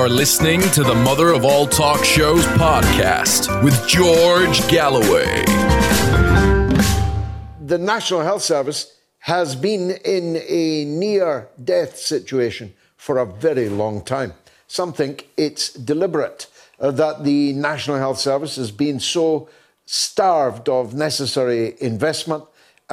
are listening to the Mother of All Talk Shows podcast with George Galloway. The National Health Service has been in a near-death situation for a very long time. Some think it's deliberate that the National Health Service has been so starved of necessary investment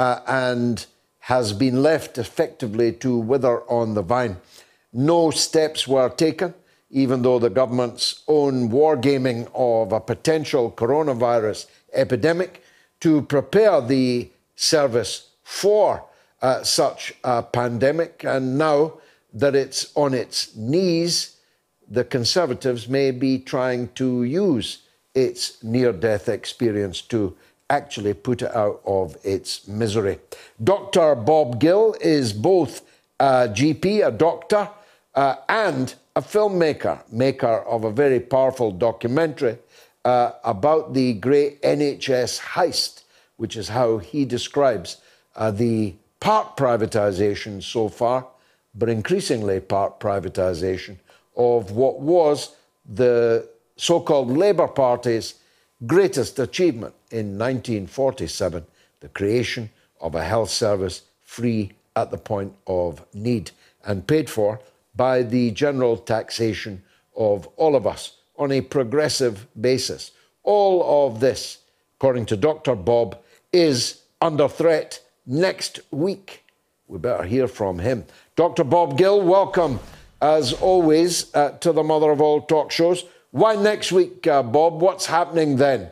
and has been left effectively to wither on the vine. No steps were taken, even though the government's own wargaming of a potential coronavirus epidemic, to prepare the service for such a pandemic. And now that it's on its knees, the Conservatives may be trying to use its near-death experience to actually put it out of its misery. Dr. Bob Gill is both a GP, a doctor, and a filmmaker, maker of a very powerful documentary about the great NHS heist, which is how he describes the part privatisation so far, but increasingly part privatisation of what was the so-called Labour Party's greatest achievement in 1947, the creation of a health service free at the point of need and paid for by the general taxation of all of us on a progressive basis. All of this, according to Dr. Bob, is under threat next week. We better hear from him. Dr. Bob Gill, welcome, as always, to the Mother of All Talk Shows. Why next week, Bob? What's happening then?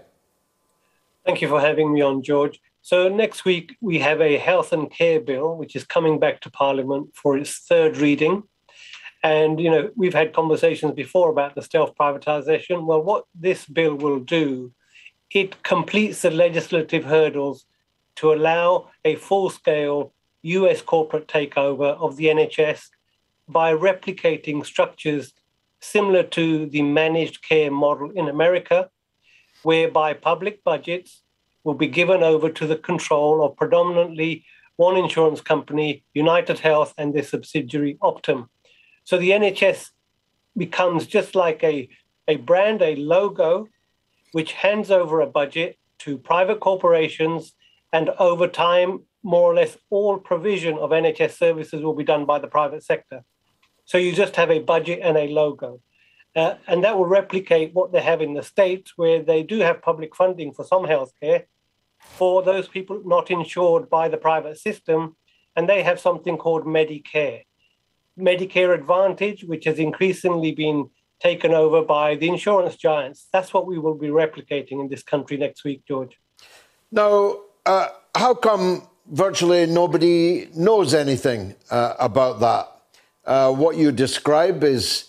Thank you for having me on, George. So next week, we have a health and care bill, which is coming back to Parliament for its third reading. And, you know, we've had conversations before about the stealth privatisation. Well, what this bill will do, it completes the legislative hurdles to allow a full-scale US corporate takeover of the NHS by replicating structures similar to the managed care model in America, whereby public budgets will be given over to the control of predominantly one insurance company, United Health, and their subsidiary Optum. So the NHS becomes just like a brand, a logo, which hands over a budget to private corporations, and over time, more or less all provision of NHS services will be done by the private sector. So you just have a budget and a logo. And that will replicate what they have in the States, where they do have public funding for some healthcare for those people not insured by the private system, and they have something called Medicare. Medicare Advantage, which has increasingly been taken over by the insurance giants. That's what we will be replicating in this country next week, George. Now, how come virtually nobody knows anything about that? What you describe is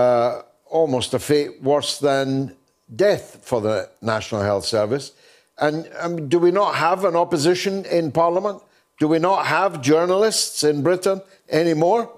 almost a fate worse than death for the National Health Service. And do we not have an opposition in Parliament? Do we not have journalists in Britain anymore?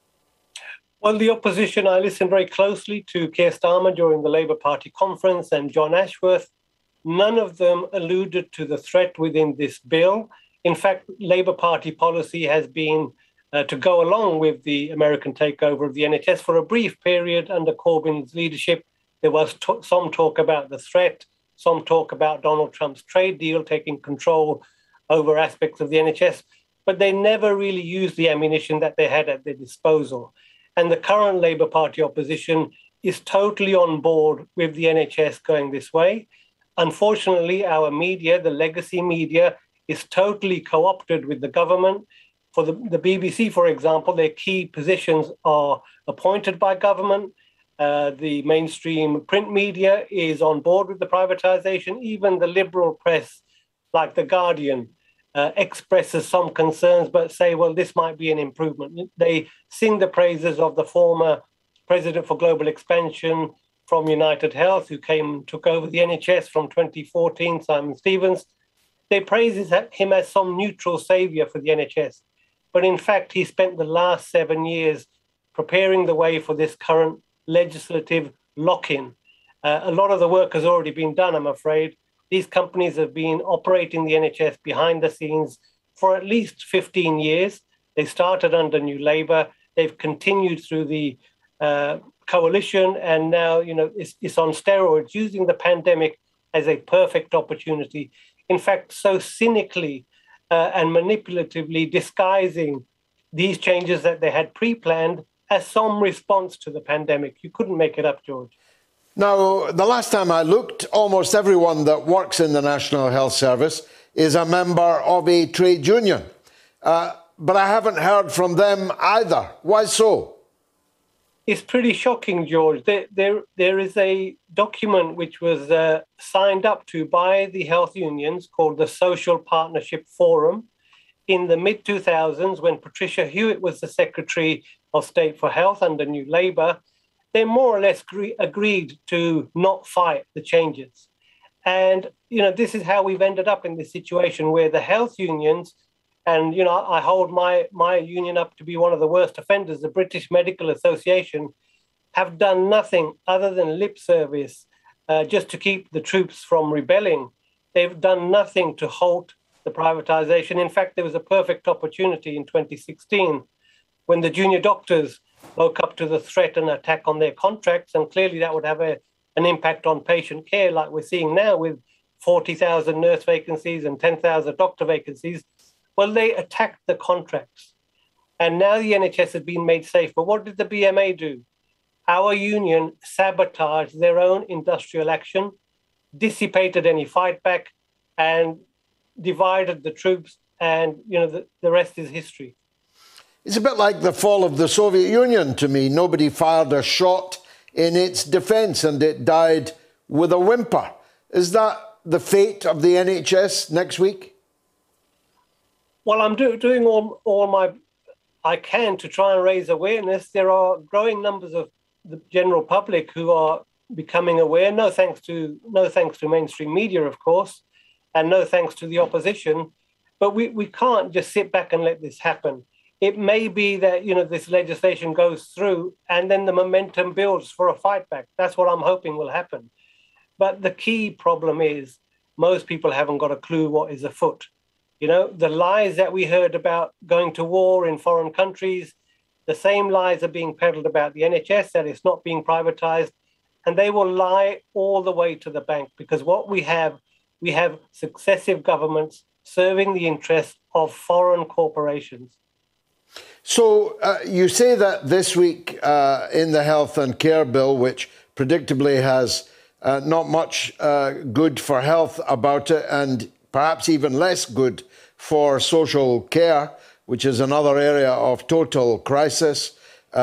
Well, the opposition, I listened very closely to Keir Starmer during the Labour Party conference and John Ashworth. None of them alluded to the threat within this bill. In fact, Labour Party policy has been to go along with the American takeover of the NHS for a brief period under Corbyn's leadership. There was some talk about the threat, some talk about Donald Trump's trade deal taking control over aspects of the NHS, but they never really used the ammunition that they had at their disposal. And the current Labour Party opposition is totally on board with the NHS going this way. Unfortunately, our media, the legacy media, is totally co-opted with the government. For the BBC, for example, their key positions are appointed by government. The mainstream print media is on board with the privatisation. Even the liberal press, like The Guardian, expresses some concerns, but say, well, this might be an improvement. They sing the praises of the former president for global expansion from United Health, who took over the NHS from 2014, Simon Stevens. They praise him as some neutral saviour for the NHS. But in fact, he spent the last 7 years preparing the way for this current legislative lock-in. A lot of the work has already been done, I'm afraid. These companies have been operating the NHS behind the scenes for at least 15 years. They started under New Labour. They've continued through the coalition, and now, it's on steroids, using the pandemic as a perfect opportunity. In fact, so cynically and manipulatively disguising these changes that they had pre-planned as some response to the pandemic. You couldn't make it up, George. Now, the last time I looked, almost everyone that works in the National Health Service is a member of a trade union. But I haven't heard from them either. Why so? It's pretty shocking, George. There is a document which was signed up to by the health unions called the Social Partnership Forum in the mid-2000s, when Patricia Hewitt was the Secretary of State for Health under New Labour. They more or less agreed to not fight the changes. And, this is how we've ended up in this situation where the health unions, and, I hold my union up to be one of the worst offenders, the British Medical Association, have done nothing other than lip service just to keep the troops from rebelling. They've done nothing to halt the privatization. In fact, there was a perfect opportunity in 2016 when the junior doctors woke up to the threat and attack on their contracts, and clearly that would have an impact on patient care, like we're seeing now with 40,000 nurse vacancies and 10,000 doctor vacancies. Well, they attacked the contracts, and now the NHS has been made safe. But what did the BMA do? Our union sabotaged their own industrial action, dissipated any fight back, and divided the troops, and the rest is history. It's a bit like the fall of the Soviet Union to me. Nobody fired a shot in its defence and it died with a whimper. Is that the fate of the NHS next week? Well, I'm doing all I can to try and raise awareness. There are growing numbers of the general public who are becoming aware. No thanks to mainstream media, of course, and no thanks to the opposition. But we can't just sit back and let this happen. It may be that this legislation goes through and then the momentum builds for a fight back. That's what I'm hoping will happen. But the key problem is most people haven't got a clue what is afoot. The lies that we heard about going to war in foreign countries, the same lies are being peddled about the NHS, that it's not being privatized, and they will lie all the way to the bank, because what we have successive governments serving the interests of foreign corporations. So you say that this week in the Health and Care Bill, which predictably has not much good for health about it, and perhaps even less good for social care, which is another area of total crisis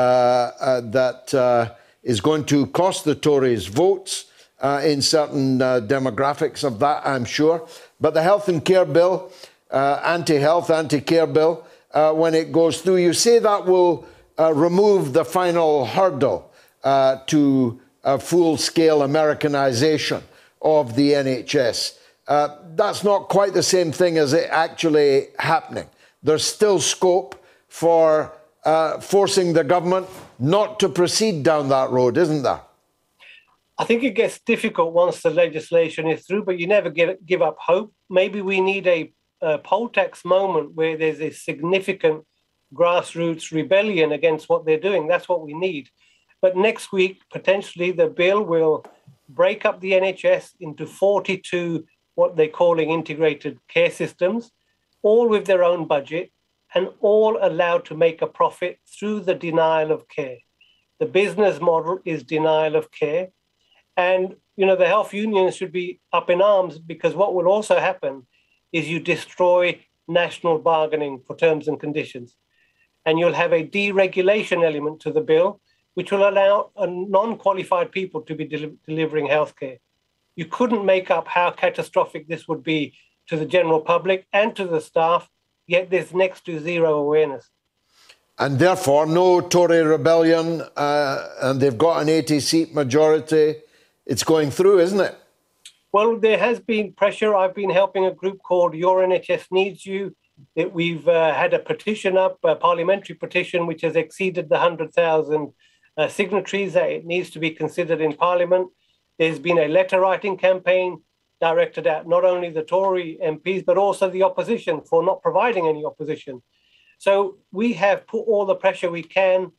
that is going to cost the Tories votes in certain demographics of that, I'm sure. But the Health and Care Bill, anti-health, anti-care bill, when it goes through, you say that will remove the final hurdle to full-scale Americanization of the NHS. That's not quite the same thing as it actually happening. There's still scope for forcing the government not to proceed down that road, isn't there? I think it gets difficult once the legislation is through, but you never give up hope. Maybe we need a poll tax moment where there's a significant grassroots rebellion against what they're doing. That's what we need. But next week, potentially, the bill will break up the NHS into 42 what they're calling integrated care systems, all with their own budget and all allowed to make a profit through the denial of care. The business model is denial of care. And, the health unions should be up in arms, because what will also happen is you destroy national bargaining for terms and conditions. And you'll have a deregulation element to the bill, which will allow non-qualified people to be delivering healthcare. You couldn't make up how catastrophic this would be to the general public and to the staff, yet there's next to zero awareness. And therefore, no Tory rebellion, and they've got an 80-seat majority. It's going through, isn't it? Well, there has been pressure. I've been helping a group called Your NHS Needs You. We've had a petition up, a parliamentary petition, which has exceeded the 100,000 signatories that it needs to be considered in Parliament. There's been a letter writing campaign directed at not only the Tory MPs, but also the opposition for not providing any opposition. So we have put all the pressure we can.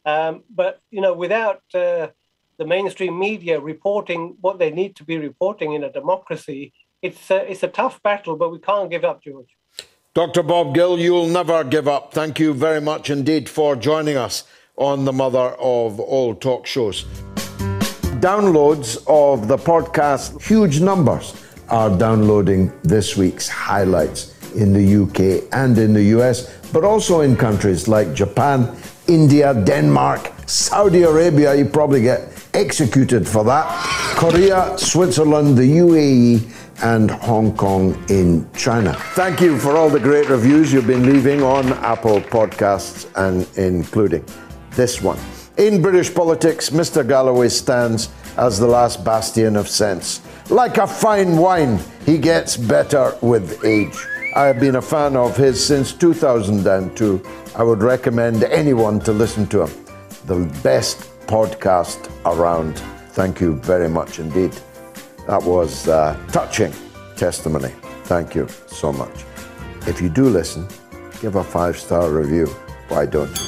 But, without the mainstream media reporting what they need to be reporting in a democracy, it's a tough battle, but we can't give up, George. Dr. Bob Gill, you'll never give up. Thank you very much indeed for joining us on the mother of all talk shows. Downloads of the podcast, huge numbers, are downloading this week's highlights in the UK and in the US, but also in countries like Japan, India, Denmark, Saudi Arabia. You probably get executed for that. Korea, Switzerland, the UAE, and Hong Kong in China. Thank you for all the great reviews you've been leaving on Apple Podcasts, and including this one. In British politics, Mr. Galloway stands as the last bastion of sense. Like a fine wine, he gets better with age. I have been a fan of his since 2002. I would recommend anyone to listen to him. The best podcast around. Thank you very much indeed. That was touching testimony. Thank you so much. If you do listen, give a 5-star review. Why don't you?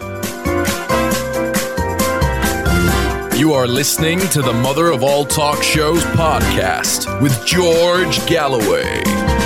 You are listening to the Mother of All Talk Shows podcast with George Galloway.